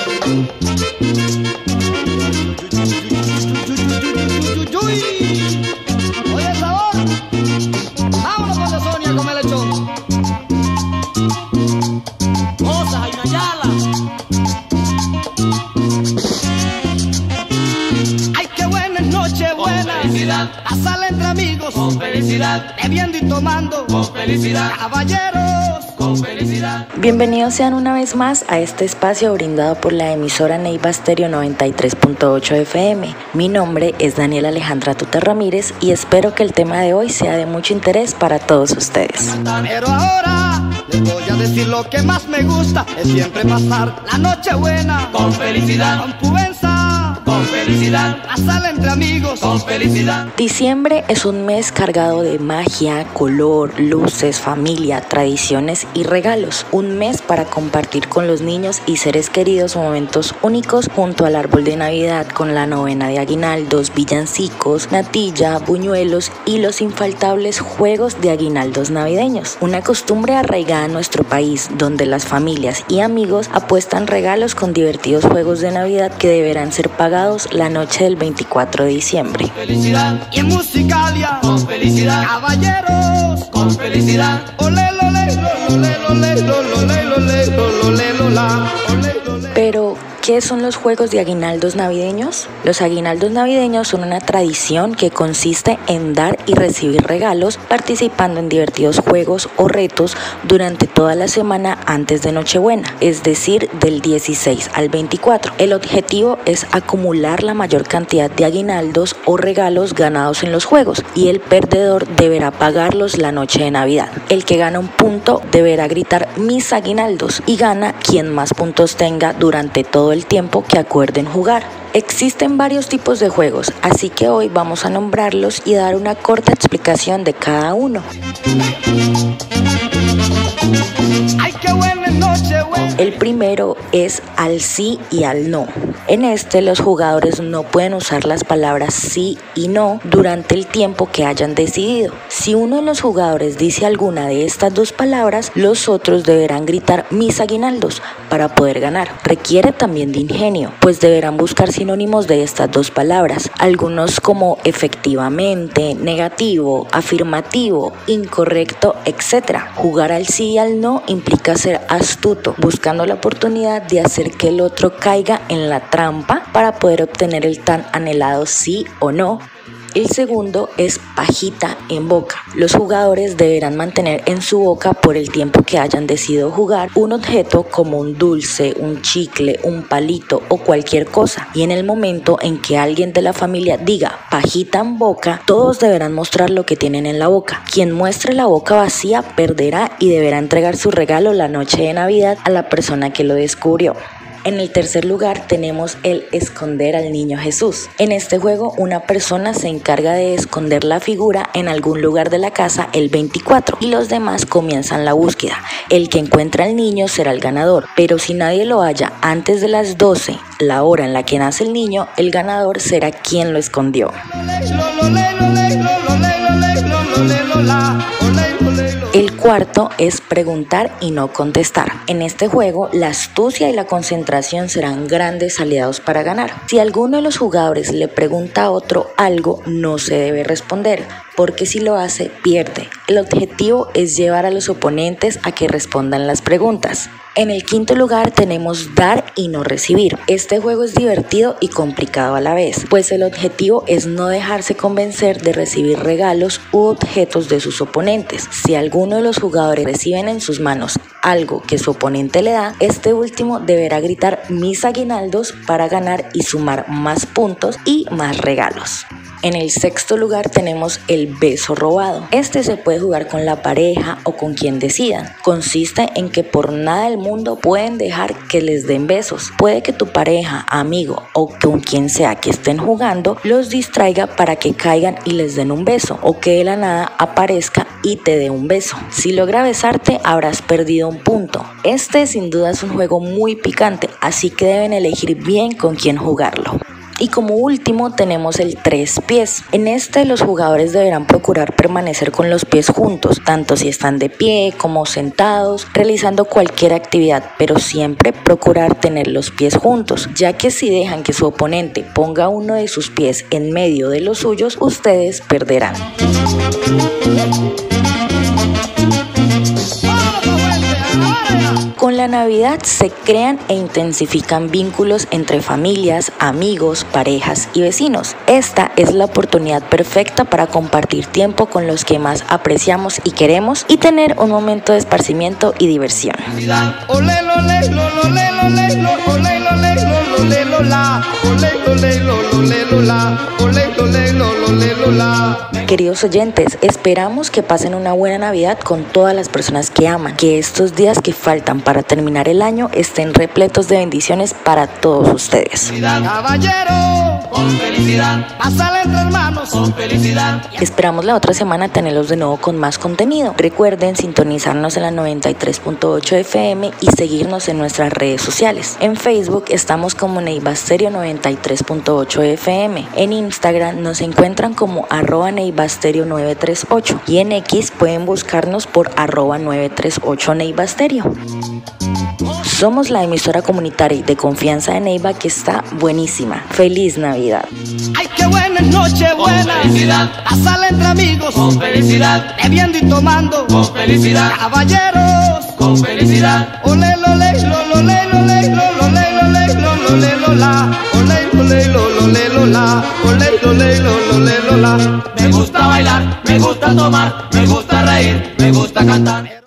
Oye, sabor, vámonos con la Sonia con el lechón. Cosas, hay una yala. Ay, qué buena noche, buena. Con felicidad. Pasarla entre amigos. Con felicidad. Bebiendo y tomando. Con felicidad. Caballeros. Con felicidad. Bienvenidos sean una vez más a este espacio brindado por la emisora Neiva Stereo 93.8 FM. Mi nombre es Daniela Alejandra Tuta Ramírez y espero que el tema de hoy sea de mucho interés para todos ustedes. Pero ahora les voy a decir lo que más me gusta, es siempre pasar la noche buena. Con felicidad. Con pubenza. Con felicidad. Pasarla entre amigos. Con felicidad. Diciembre es un mes cargado de magia, color, luces, familia, tradiciones y regalos. Un mes para compartir con los niños y seres queridos momentos únicos junto al árbol de Navidad con la novena de aguinaldos, villancicos, natilla, buñuelos y los infaltables juegos de aguinaldos navideños. Una costumbre arraigada en nuestro país donde las familias y amigos apuestan regalos con divertidos juegos de Navidad que deberán ser pagados la noche del 24 de diciembre. Con felicidad. Y en Musicalia. Con felicidad. Caballeros. Con felicidad. Olé, olé, olé, olé, olé, olé, olé, olé. Pero, ¿qué son los juegos de aguinaldos navideños? Los aguinaldos navideños son una tradición que consiste en dar y recibir regalos participando en divertidos juegos o retos durante toda la semana antes de Nochebuena, es decir, del 16 al 24. El objetivo es acumular la mayor cantidad de aguinaldos o regalos ganados en los juegos y el perdedor deberá pagarlos la noche de Navidad. El que gana un punto deberá gritar "mis aguinaldos" y gana quien más puntos tenga durante todo el tiempo que acuerden jugar. Existen varios tipos de juegos, así que hoy vamos a nombrarlos y dar una corta explicación de cada uno. Ay, qué buena noche, buena. El primero es al sí y al no. En este, los jugadores no pueden usar las palabras sí y no durante el tiempo que hayan decidido. Si uno de los jugadores dice alguna de estas dos palabras, los otros deberán gritar "mis aguinaldos" para poder ganar. Requiere también de ingenio, pues deberán buscar sinónimos de estas dos palabras, algunos como efectivamente, negativo, afirmativo, incorrecto, etc. Jugar al sí y al no implica ser astuto, buscando la oportunidad de hacer que el otro caiga en la trampa para poder obtener el tan anhelado sí o no. El segundo es pajita en boca. Los jugadores deberán mantener en su boca por el tiempo que hayan decidido jugar un objeto como un dulce, un chicle, un palito o cualquier cosa. Y en el momento en que alguien de la familia diga pajita en boca, todos deberán mostrar lo que tienen en la boca. Quien muestre la boca vacía perderá y deberá entregar su regalo la noche de Navidad a la persona que lo descubrió. En el tercer lugar tenemos el esconder al niño Jesús. En este juego una persona se encarga de esconder la figura en algún lugar de la casa el 24 y los demás comienzan la búsqueda. El que encuentra al niño será el ganador, pero si nadie lo halla antes de las 12, la hora en la que nace el niño, el ganador será quien lo escondió. El cuarto es preguntar y no contestar. En este juego, la astucia y la concentración serán grandes aliados para ganar. Si alguno de los jugadores le pregunta a otro algo, no se debe responder, porque si lo hace, pierde. El objetivo es llevar a los oponentes a que respondan las preguntas. En el quinto lugar tenemos dar y no recibir. Este juego es divertido y complicado a la vez, pues el objetivo es no dejarse convencer de recibir regalos u objetos de sus oponentes. Si alguno de los jugadores reciben en sus manos algo que su oponente le da, este último deberá gritar "mis aguinaldos" para ganar y sumar más puntos y más regalos. En el sexto lugar tenemos el beso robado. Este se puede jugar con la pareja o con quien decidan. Consiste en que por nada del mundo pueden dejar que les den besos. Puede que tu pareja, amigo o con quien sea que estén jugando los distraiga para que caigan y les den un beso, o que de la nada aparezca y te dé un beso. Si logra besarte, habrás perdido un punto. Este sin duda es un juego muy picante, así que deben elegir bien con quién jugarlo. Y como último tenemos el tres pies. En este los jugadores deberán procurar permanecer con los pies juntos, tanto si están de pie como sentados, realizando cualquier actividad, pero siempre procurar tener los pies juntos, ya que si dejan que su oponente ponga uno de sus pies en medio de los suyos, ustedes perderán. Con la Navidad se crean e intensifican vínculos entre familias, amigos, parejas y vecinos. Esta es la oportunidad perfecta para compartir tiempo con los que más apreciamos y queremos y tener un momento de esparcimiento y diversión. Queridos oyentes, esperamos que pasen una buena Navidad con todas las personas que aman, que estos días que faltan para terminar el año estén repletos de bendiciones para todos ustedes. Caballero, con felicidad, pásale entre hermanos, con felicidad. Esperamos la otra semana tenerlos de nuevo con más contenido. Recuerden sintonizarnos en la 93.8 FM y seguirnos en nuestras redes sociales. En Facebook estamos como Neiva Stereo 93.8 FM. En Instagram nos encuentran como @NeivaStereo938 y en X pueden buscarnos por @938 Neiva Stereo. Somos la emisora comunitaria de confianza de Neiva que está buenísima. ¡Feliz Navidad! ¡Ay, qué buena noche buena! Con felicidad. Pásala entre amigos. Con felicidad. Bebiendo y tomando. Con felicidad. Caballeros. Con felicidad. Ole, ole, ole, ole, ole, ole, ole, la. Ole, ole, ole, la. Ole, ole, ole, la. Me gusta bailar, me gusta tomar, me gusta reír, me gusta cantar.